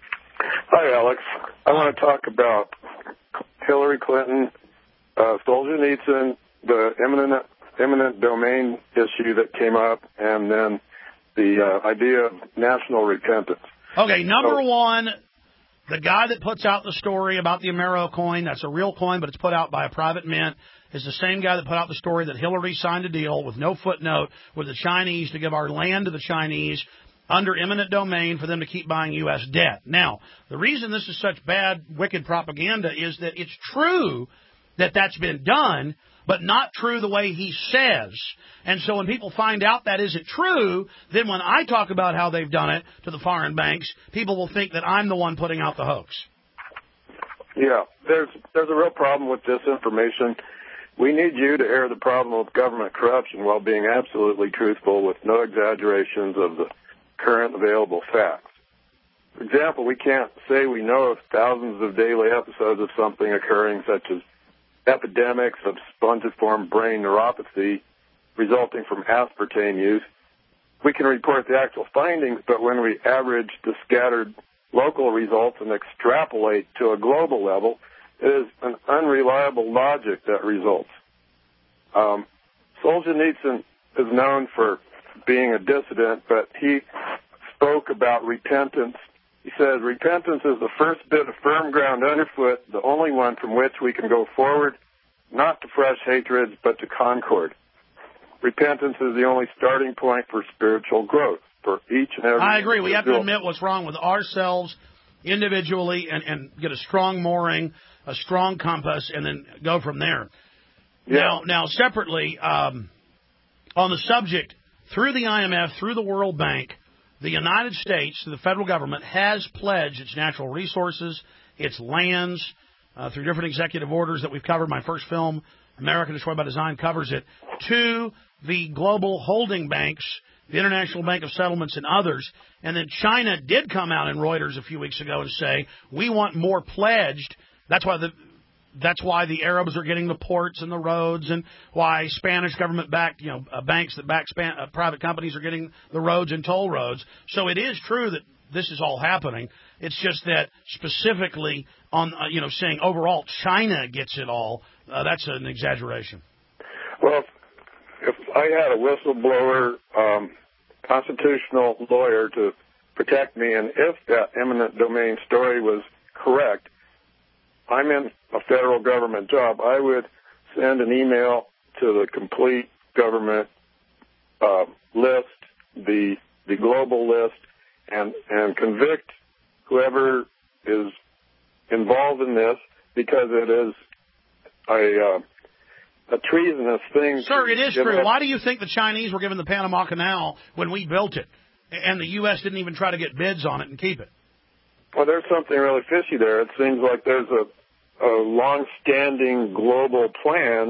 Hi, Alex. I want to talk about Hillary Clinton, uh, Solzhenitsyn, the eminent eminent domain issue that came up, and then the uh, idea of national repentance.
Okay, number so, one, the guy that puts out the story about the Amero coin, that's a real coin, but it's put out by a private mint, is the same guy that put out the story that Hillary signed a deal with no footnote with the Chinese to give our land to the Chinese under eminent domain for them to keep buying U S debt. Now, the reason this is such bad, wicked propaganda is that it's true that that's been done, but not true the way he says. And so when people find out that isn't true, then when I talk about how they've done it to the foreign banks, people will think that I'm the one putting out the hoax.
Yeah, there's there's a real problem with disinformation. We need you to air the problem of government corruption while being absolutely truthful with no exaggerations of the current available facts. For example, we can't say we know of thousands of daily episodes of something occurring, such as epidemics of spongiform brain neuropathy resulting from aspartame use. We can report the actual findings, but when we average the scattered local results and extrapolate to a global level, it is an unreliable logic that results. Um, Solzhenitsyn is known for being a dissident, but he spoke about repentance. He said, repentance is the first bit of firm ground underfoot, the only one from which we can go forward, not to fresh hatreds, but to concord. Repentance is the only starting point for spiritual growth for each and every
I agree. Individual. We have to admit what's wrong with ourselves individually and, and get a strong mooring, a strong compass, and then go from there. Yeah. Now, now separately, um, on the subject, through the I M F, through the World Bank, the United States, the federal government, has pledged its natural resources, its lands, uh, through different executive orders that we've covered. My first film, America Destroyed by Design, covers it, to the global holding banks, the International Bank of Settlements and others. And then China did come out in Reuters a few weeks ago and say, we want more pledged. That's why the That's why the Arabs are getting the ports and the roads, and why Spanish government-backed, you know, uh, banks that back Span- uh, private companies are getting the roads and toll roads. So it is true that this is all happening. It's just that specifically on, uh, you know, saying overall China gets it all, uh, that's an exaggeration.
Well, if I had a whistleblower um, constitutional lawyer to protect me, and if that eminent domain story was correct, I'm in a federal government job, I would send an email to the complete government uh, list, the the global list, and, and convict whoever is involved in this, because it is a uh, a treasonous thing.
Sir, it is true. Why do you think the Chinese were given the Panama Canal when we built it, and the U S didn't even try to get bids on it and keep it?
Well, there's something really fishy there. It seems like there's a a long-standing global plan to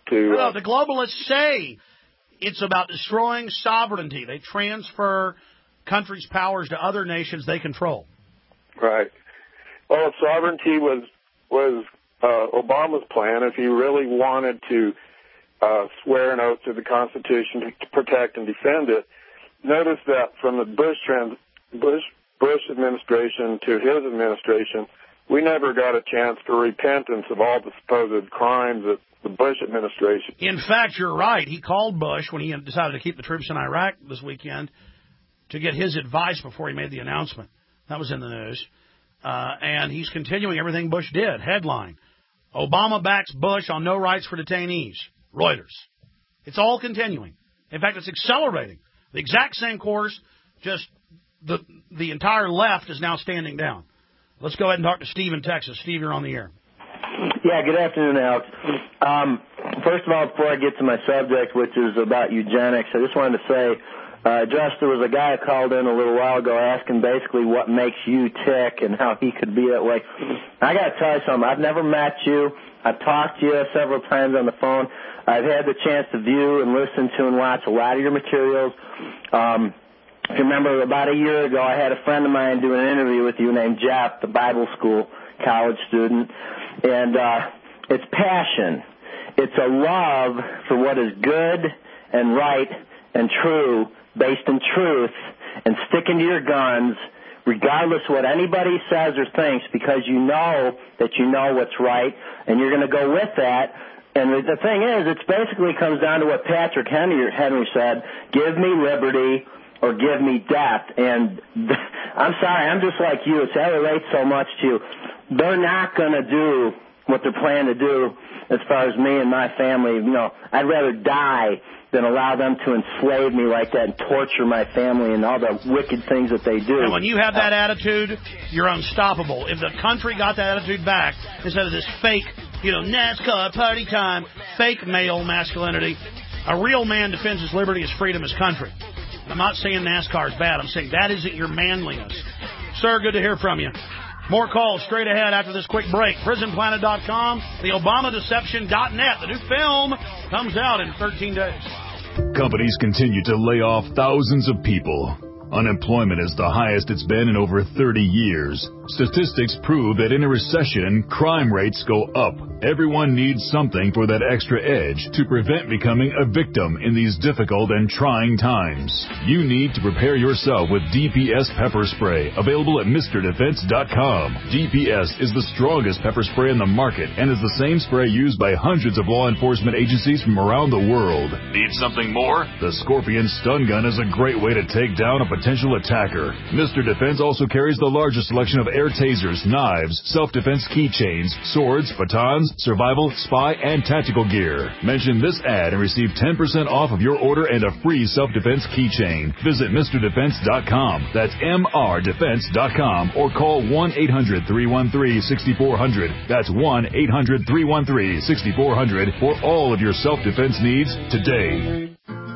to...
No,
Uh,
the globalists say it's about destroying sovereignty. They transfer countries' powers to other nations they control.
Right. Well, if sovereignty was was uh, Obama's plan, if he really wanted to uh, swear an oath to the Constitution to protect and defend it, notice that from the Bush trans- Bush Bush administration to his administration, we never got a chance for repentance of all the supposed crimes that the Bush administration.
In fact, you're right. He called Bush when he decided to keep the troops in Iraq this weekend to get his advice before he made the announcement. That was in the news. Uh, and he's continuing everything Bush did. Headline, Obama backs Bush on no rights for detainees. Reuters. It's all continuing. In fact, it's accelerating. The exact same course, just the the entire left is now standing down. Let's go ahead and talk to Steve in Texas. Steve, you're on the air.
Yeah, good afternoon, Alex. Um, first of all, before I get to my subject, which is about eugenics, I just wanted to say, uh, Josh, there was a guy who called in a little while ago asking basically what makes you tick and how he could be that way. I got to tell you something. I've never met you. I've talked to you several times on the phone. I've had the chance to view and listen to and watch a lot of your materials. Um, if you remember, about a year ago, I had a friend of mine do an interview with you named Jeff, the Bible school college student. And uh, it's passion. It's a love for what is good and right and true, based in truth, and sticking to your guns, regardless of what anybody says or thinks, because you know that you know what's right, and you're going to go with that. And the thing is, it basically comes down to what Patrick Henry, Henry said, give me liberty or give me death. And I'm sorry, I'm just like you. It's, that relates so much to you. They're not going to do what they're planning to do as far as me and my family. You know, I'd rather die than allow them to enslave me like that and torture my family and all the wicked things that they do.
And when you have that attitude, you're unstoppable. If the country got that attitude back, instead of this fake, you know, NASCAR party time, fake male masculinity, a real man defends his liberty, his freedom, his country. I'm not saying NASCAR is bad. I'm saying that isn't your manliness. Sir, good to hear from you. More calls straight ahead after this quick break. prison planet dot com, the obama deception dot net. The new film comes out in thirteen days.
Companies continue to lay off thousands of people. Unemployment is the highest it's been in over thirty years. Statistics prove that in a recession, crime rates go up. Everyone needs something for that extra edge to prevent becoming a victim in these difficult and trying times. You need to prepare yourself with D P S pepper spray, available at Mister Defense dot com. D P S is the strongest pepper spray in the market and is the same spray used by hundreds of law enforcement agencies from around the world. Need something more? The Scorpion Stun Gun is a great way to take down a potential attacker. Mister Defense also carries the largest selection of air tasers, knives, self-defense keychains, swords, batons, survival, spy, and tactical gear. Mention this ad and receive ten percent off of your order and a free self-defense keychain. Visit Mister Defense dot com. That's M R Defense dot com or call one eight hundred three one three six four zero zero. That's one eight hundred three one three six four zero zero for all of your self-defense needs today.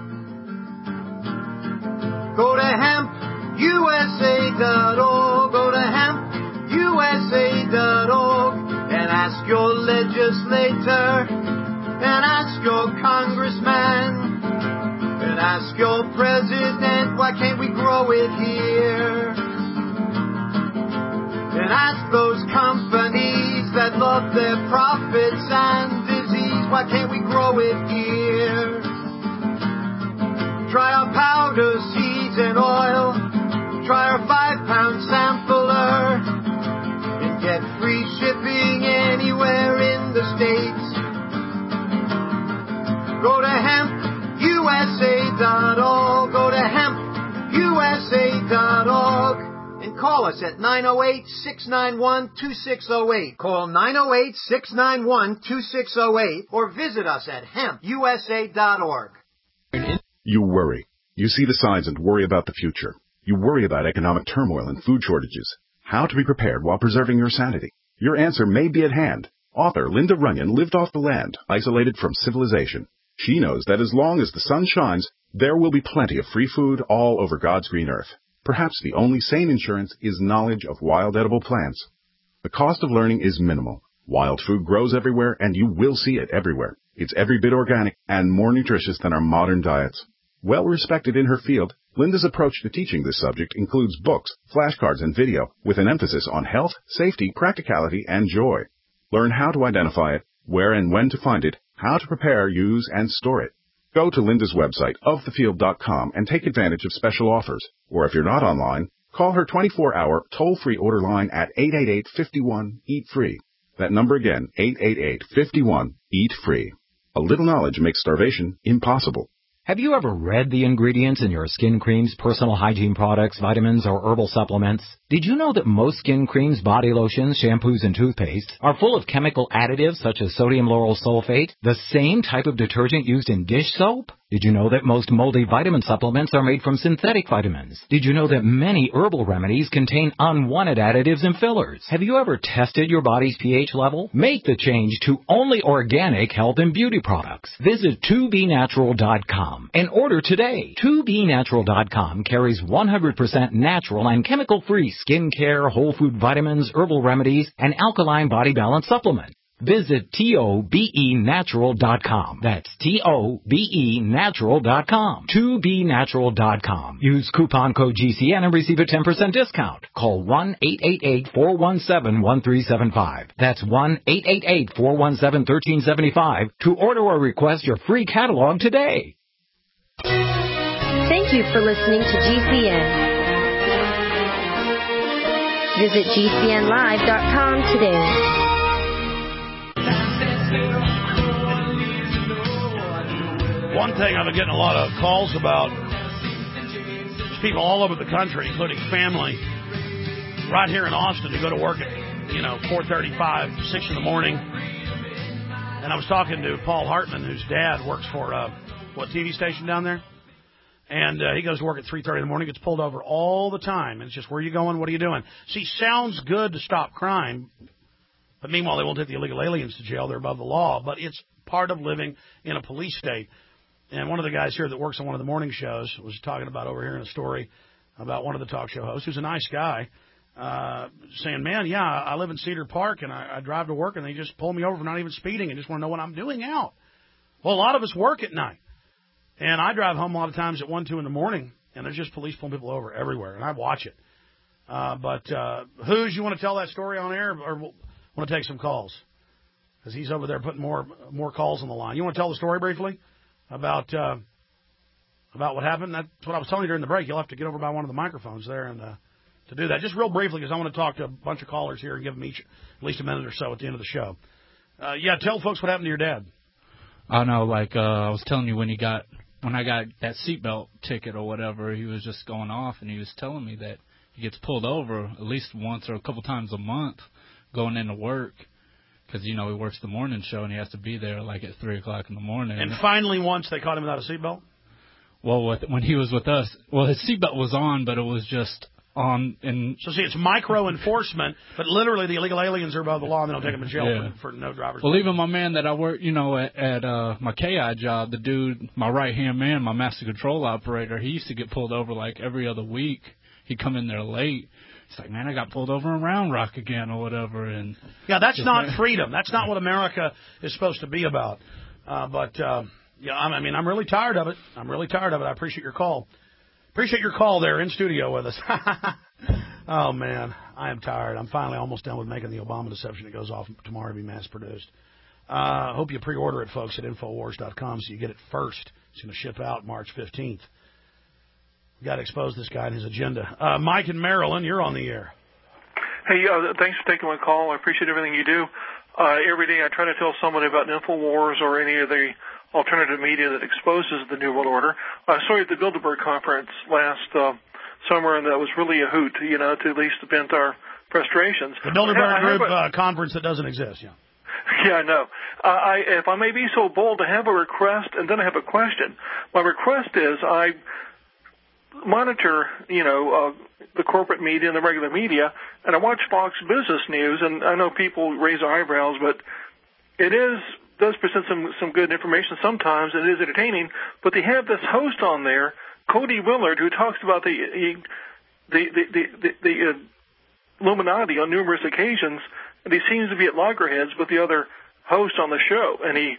Go to hemp U S A dot org. Go to hemp U S A dot org and ask your legislator and ask your congressman and ask your president, why can't we grow it here? And ask those companies that love their profits and disease, why can't we grow it here? Try our powder, seeds, and oil. Try our five-pound sampler. And get free shipping anywhere in the States. Go to hemp U S A dot org. Go to hemp U S A dot org. And call us at nine oh eight, six nine one, two six oh eight. Call nine oh eight, six nine one, two six oh eight or visit us at hemp U S A dot org.
You worry. You see the signs and worry about the future. You worry about economic turmoil and food shortages. How to be prepared while preserving your sanity. Your answer may be at hand. Author Linda Runyon lived off the land, isolated from civilization. She knows that as long as the sun shines, there will be plenty of free food all over God's green earth. Perhaps the only sane insurance is knowledge of wild edible plants. The cost of learning is minimal. Wild food grows everywhere, and you will see it everywhere. It's every bit organic and more nutritious than our modern diets. Well respected in her field, Linda's approach to teaching this subject includes books, flashcards, and video with an emphasis on health, safety, practicality, and joy. Learn how to identify it, where and when to find it, how to prepare, use, and store it. Go to Linda's website, of the field dot com, and take advantage of special offers. Or if you're not online, call her twenty-four hour toll-free order line at eight eight eight, five one, eat free. That number again, eight eight eight, five one, eat free. A little knowledge makes starvation impossible.
Have you ever read the ingredients in your skin creams, personal hygiene products, vitamins, or herbal supplements? Did you know that most skin creams, body lotions, shampoos, and toothpastes are full of chemical additives such as sodium lauryl sulfate, the same type of detergent used in dish soap? Did you know that most moldy vitamin supplements are made from synthetic vitamins? Did you know that many herbal remedies contain unwanted additives and fillers? Have you ever tested your body's pH level? Make the change to only organic health and beauty products. Visit two B natural dot com and order today. two B natural dot com carries one hundred percent natural and chemical-free skincare, whole food vitamins, herbal remedies, and alkaline body balance supplement. Visit T O B E natural dot com. That's T O B E natural dot com. two B natural dot com. Use coupon code G C N and receive a ten percent discount. Call one eight eight eight, four one seven, one three seven five. That's one eight eight eight, four one seven, one three seven five to order or request your free catalog today.
Thank you for listening to G C N. Visit G C N live dot com today.
One thing I've been getting a lot of calls about is people all over the country, including family, right here in Austin, who go to work at, you know, four thirty-five, six in the morning. And I was talking to Paul Hartman, whose dad works for, uh, what, T V station down there? And uh, he goes to work at three thirty in the morning, gets pulled over all the time. And it's just, where are you going? What are you doing? See, sounds good to stop crime. But meanwhile, they won't take the illegal aliens to jail. They're above the law. But it's part of living in a police state. And one of the guys here that works on one of the morning shows was talking about over here in a story about one of the talk show hosts, who's a nice guy, uh, saying, man, yeah, I live in Cedar Park, and I, I drive to work, and they just pull me over for not even speeding and just want to know what I'm doing out. Well, a lot of us work at night. And I drive home a lot of times at one, two in the morning, and there's just police pulling people over everywhere, and I watch it. Uh, but uh, who's you want to tell that story on air, or want to take some calls? Because he's over there putting more more calls on the line. You want to tell the story briefly about uh, about what happened? That's what I was telling you during the break. You'll have to get over by one of the microphones there and uh, to do that. Just real briefly, because I want to talk to a bunch of callers here and give them each at least a minute or so at the end of the show. Uh, yeah, tell folks what happened to your dad.
I know, like uh, I was telling you when he got when I got that seatbelt ticket or whatever, he was just going off, and he was telling me that he gets pulled over at least once or a couple times a month going into work. Because, you know, he works the morning show, and he has to be there, like, at three o'clock in the morning.
And finally once they caught him without a seatbelt?
Well, with, when he was with us, well, his seatbelt was on, but it was just on. And
so, see, it's micro-enforcement, but literally the illegal aliens are above the law, and they don't take them to jail yeah. for, for no driver's
Well, license. Even my man that I work, you know, at, at uh, my K I job, the dude, my right-hand man, my master control operator, he used to get pulled over, like, every other week. He'd come in there late. It's like, man, I got pulled over in Round Rock again or whatever. And
yeah, that's not freedom. That's not what America is supposed to be about. Uh, but, uh, yeah, I mean, I'm really tired of it. I'm really tired of it. I appreciate your call. Appreciate your call there in studio with us. Oh, man, I am tired. I'm finally almost done with making the Obama deception. It goes off tomorrow to be mass-produced. I uh, hope you pre-order it, folks, at Infowars dot com so you get it first. It's going to ship out March fifteenth. We've got to expose this guy and his agenda. Uh, Mike in Maryland, you're on the air.
Hey, uh, thanks for taking my call. I appreciate everything you do. Uh, every day I try to tell somebody about InfoWars or any of the alternative media that exposes the New World Order. I saw you at the Bilderberg conference last uh, summer, and that was really a hoot, you know, to at least vent our frustrations.
The Bilderberg Group a, uh, conference that doesn't exist, yeah.
Yeah, I know. Uh, I, if I may be so bold to have a request, and then I have a question. My request is I monitor, you know, uh, the corporate media and the regular media, and I watch Fox Business News, and I know people raise their eyebrows, but it is does present some some good information sometimes, and it is entertaining. But they have this host on there, Cody Willard, who talks about the the the the, the, the uh, Illuminati on numerous occasions, and he seems to be at loggerheads with the other host on the show, and he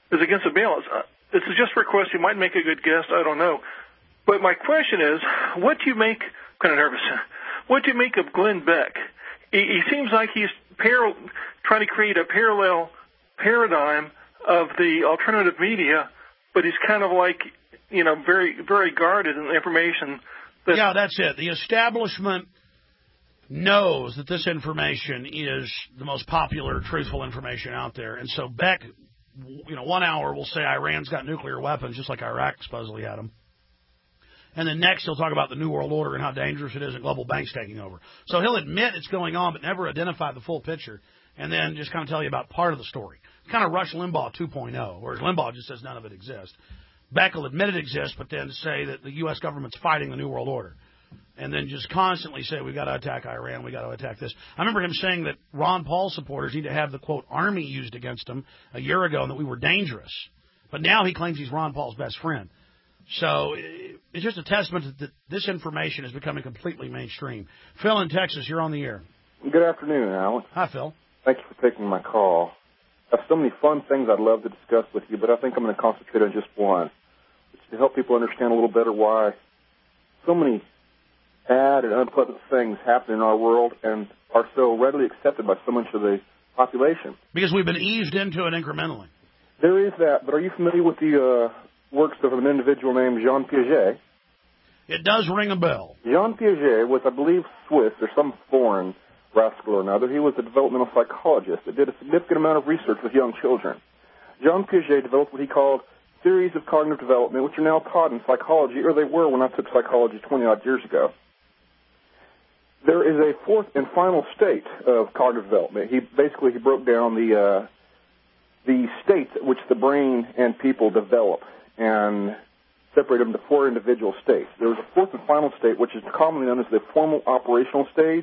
is against the balance. Uh, this is just a request. You might make a good guess. I don't know. But my question is, what do you make, I'm kind of nervous, what do you make of Glenn Beck? He, he seems like he's par- trying to create a parallel paradigm of the alternative media, but he's kind of like, you know, very, very guarded in the information. That
yeah, that's it. The establishment knows that this information is the most popular, truthful information out there. And so Beck, you know, one hour will say Iran's got nuclear weapons, just like Iraq supposedly had them. And then next he'll talk about the New World Order and how dangerous it is and global banks taking over. So he'll admit it's going on, but never identify the full picture, and then just kind of tell you about part of the story. Kind of Rush Limbaugh two point oh, whereas Limbaugh just says none of it exists. Beck will admit it exists, but then say that the U S government's fighting the New World Order. And then just constantly say, we've got to attack Iran, we've got to attack this. I remember him saying that Ron Paul supporters need to have the, quote, army used against him a year ago and that we were dangerous. But now he claims he's Ron Paul's best friend. So it's just a testament that this information is becoming completely mainstream. Phil in Texas, you're on the air.
Good afternoon, Alan.
Hi, Phil.
Thank you for taking my call. I have so many fun things I'd love to discuss with you, but I think I'm going to concentrate on just one. It's to help people understand a little better why so many bad and unpleasant things happen in our world and are so readily accepted by so much of the population.
Because we've been eased into it incrementally.
There is that, but are you familiar with the uh, works of an individual named Jean Piaget?
It does ring a bell.
Jean Piaget was, I believe, Swiss or some foreign rascal or another. He was a developmental psychologist that did a significant amount of research with young children. Jean Piaget developed what he called theories of cognitive development, which are now taught in psychology, or they were when I took psychology twenty-odd years ago. There is a fourth and final state of cognitive development. He basically he broke down the uh, the states at which the brain and people develop and separated them into four individual states. There was a fourth and final state, which is commonly known as the formal operational stage,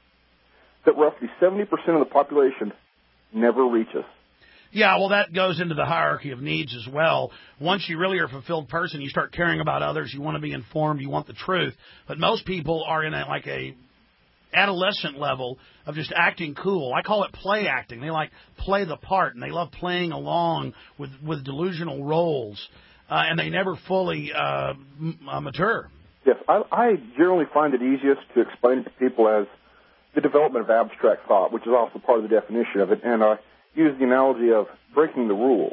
that roughly seventy percent of the population never reaches.
Yeah, well, that goes into the hierarchy of needs as well. Once you really are a fulfilled person, you start caring about others, you want to be informed, you want the truth. But most people are in a, like a adolescent level of just acting cool. I call it play acting. They like play the part, and they love playing along with, with delusional roles, uh, and they never fully uh, m- uh, mature.
Yes, I, I generally find it easiest to explain it to people as the development of abstract thought, which is also part of the definition of it, and I use the analogy of breaking the rules.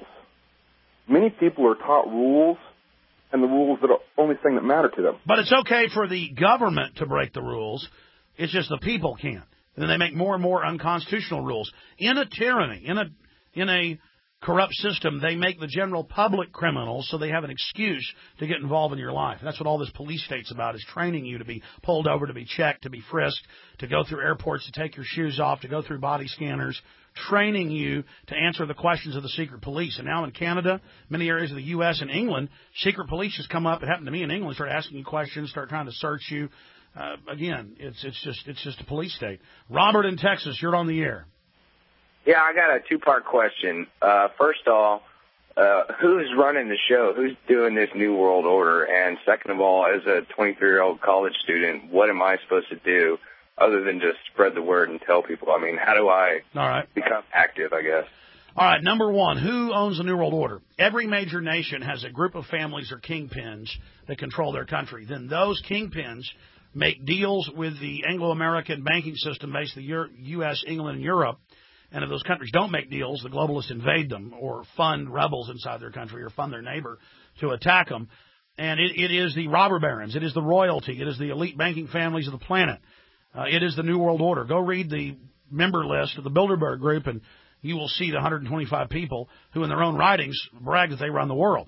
Many people are taught rules, and the rules are the only thing that matter to them.
But it's okay for the government to break the rules. It's just the people can't. And then they make more and more unconstitutional rules. In a tyranny, in a in a corrupt system, they make the general public criminals so they have an excuse to get involved in your life. That's what all this police state's about, is training you to be pulled over, to be checked, to be frisked, to go through airports, to take your shoes off, to go through body scanners, training you to answer the questions of the secret police. And now in Canada, many areas of the U S and England, secret police just come up. It happened to me in England, start asking you questions, start trying to search you. Uh, again, it's it's just it's just a police state. Robert in Texas, you're on the air.
Yeah, I got a two-part question. Uh, first of all, uh, who's running the show? Who's doing this New World Order? And second of all, as a twenty-three-year-old college student, what am I supposed to do other than just spread the word and tell people? I mean, how do I
all right.
become active, I guess?
All right, number one, who owns the New World Order? Every major nation has a group of families or kingpins that control their country. Then those kingpins make deals with the Anglo-American banking system, basically U S, England, and Europe. And if those countries don't make deals, the globalists invade them or fund rebels inside their country or fund their neighbor to attack them. And it, it is the robber barons. It is the royalty. It is the elite banking families of the planet. Uh, it is the New World Order. Go read the member list of the Bilderberg Group, and you will see the one hundred twenty-five people who in their own writings brag that they run the world.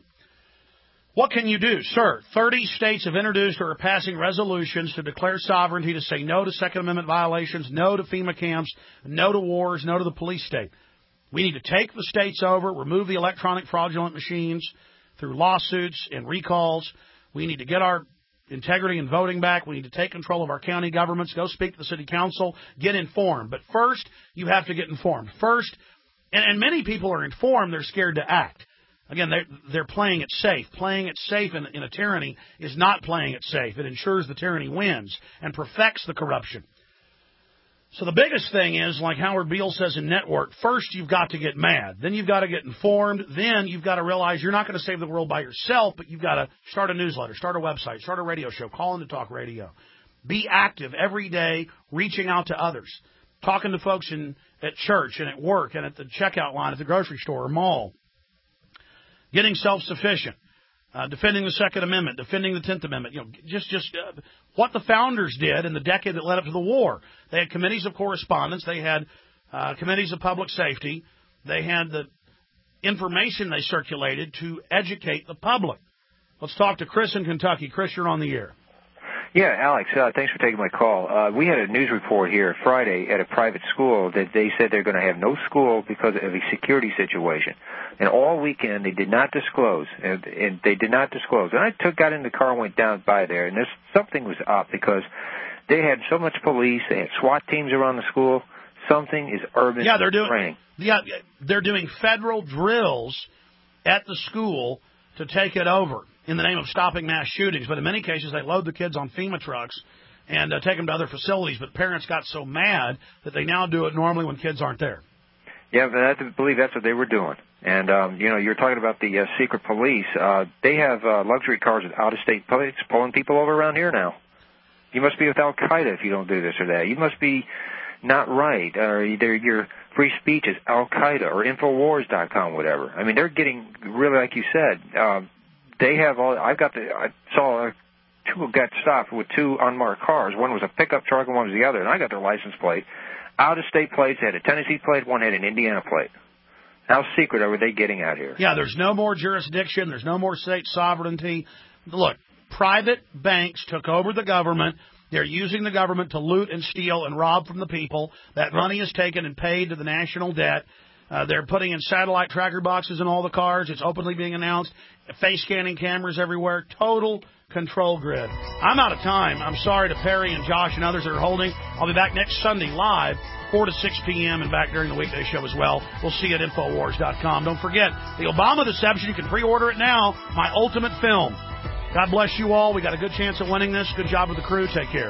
What can you do? Sir, thirty states have introduced or are passing resolutions to declare sovereignty, to say no to Second Amendment violations, no to FEMA camps, no to wars, no to the police state. We need to take the states over, remove the electronic fraudulent machines through lawsuits and recalls. We need to get our integrity in voting back. We need to take control of our county governments, go speak to the city council, get informed. But first, you have to get informed. First, and, and many people are informed, they're scared to act. Again, they're, they're playing it safe. Playing it safe in, in a tyranny is not playing it safe. It ensures the tyranny wins and perfects the corruption. So the biggest thing is, like Howard Beale says in Network, first you've got to get mad. Then you've got to get informed. Then you've got to realize you're not going to save the world by yourself, but you've got to start a newsletter, start a website, start a radio show, call into talk radio. Be active every day, reaching out to others, talking to folks in at church and at work and at the checkout line at the grocery store or mall. Getting self-sufficient, uh, defending the Second Amendment, defending the Tenth Amendment. You know, just just uh, what the founders did in the decade that led up to the war. They had committees of correspondence. They had uh, committees of public safety. They had the information they circulated to educate the public. Let's talk to Chris in Kentucky. Chris, you're on the air.
Yeah, Alex, uh, thanks for taking my call. Uh, we had a news report here Friday at a private school that they said they're going to have no school because of a security situation. And all weekend they did not disclose, and, and they did not disclose. And I took got in the car and went down by there, and there's something was up because they had so much police. They had SWAT teams around the school. Something is urban
yeah, they're doing,
training.
Yeah, they're doing federal drills at the school to take it over in the name of stopping mass shootings. But in many cases, they load the kids on FEMA trucks and uh, take them to other facilities. But parents got so mad that they now do it normally when kids aren't there.
Yeah, but I have to believe that's what they were doing. And, um, you know, you're talking about the uh, secret police. Uh, they have uh, luxury cars with out-of-state plates pulling people over around here now. You must be with Al-Qaeda if you don't do this or that. You must be not right. Or either your free speech is Al-Qaeda or Infowars dot com, whatever. I mean, they're getting really, like you said, um, they have all, I've got the, I saw two got stopped with two unmarked cars. One was a pickup truck and one was the other. And I got their license plate. Out-of-state plates, they had a Tennessee plate, one had an Indiana plate. How secret are they getting out here?
Yeah, there's no more jurisdiction. There's no more state sovereignty. Look, private banks took over the government. They're using the government to loot and steal and rob from the people. That money is taken and paid to the national debt. Uh, they're putting in satellite tracker boxes in all the cars. It's openly being announced. Face scanning cameras everywhere. Total control grid. I'm out of time. I'm sorry to Perry and Josh and others that are holding. I'll be back next Sunday live, four to six p.m. and back during the weekday show as well. We'll see you at Infowars dot com. Don't forget, the Obama Deception. You can pre-order it now. My ultimate film. God bless you all. We got a good chance of winning this. Good job with the crew. Take care.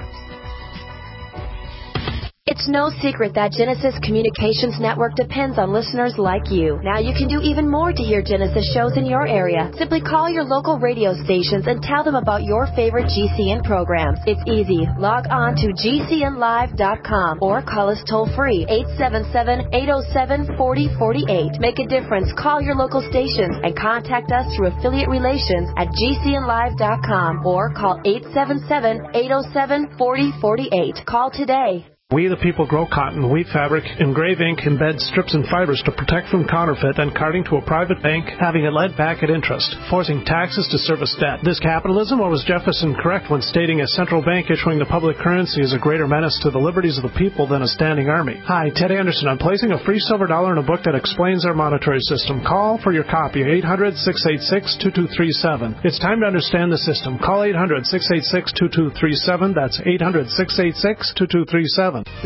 It's no secret that Genesis Communications Network depends on listeners like you. Now you can do even more to hear Genesis shows in your area. Simply call your local radio stations and tell them about your favorite G C N programs. It's easy. Log on to G C N live dot com or call us toll free eight seven seven, eight oh seven, four oh four eight. Make a difference. Call your local stations and contact us through affiliate relations at G C N live dot com or call eight seven seven, eight oh seven, four oh four eight. Call today.
We the people grow cotton, weave fabric, engrave ink, embed strips and fibers to protect from counterfeit and carting to a private bank, having it led back at interest, forcing taxes to service debt. This capitalism, or was Jefferson correct when stating a central bank issuing the public currency is a greater menace to the liberties of the people than a standing army? Hi, Ted Anderson. I'm placing a free silver dollar in a book that explains our monetary system. Call for your copy, eight hundred, six eight six, two two three seven. It's time to understand the system. Call eight hundred, six eight six, two two three seven. That's eight hundred, six eight six, two two three seven.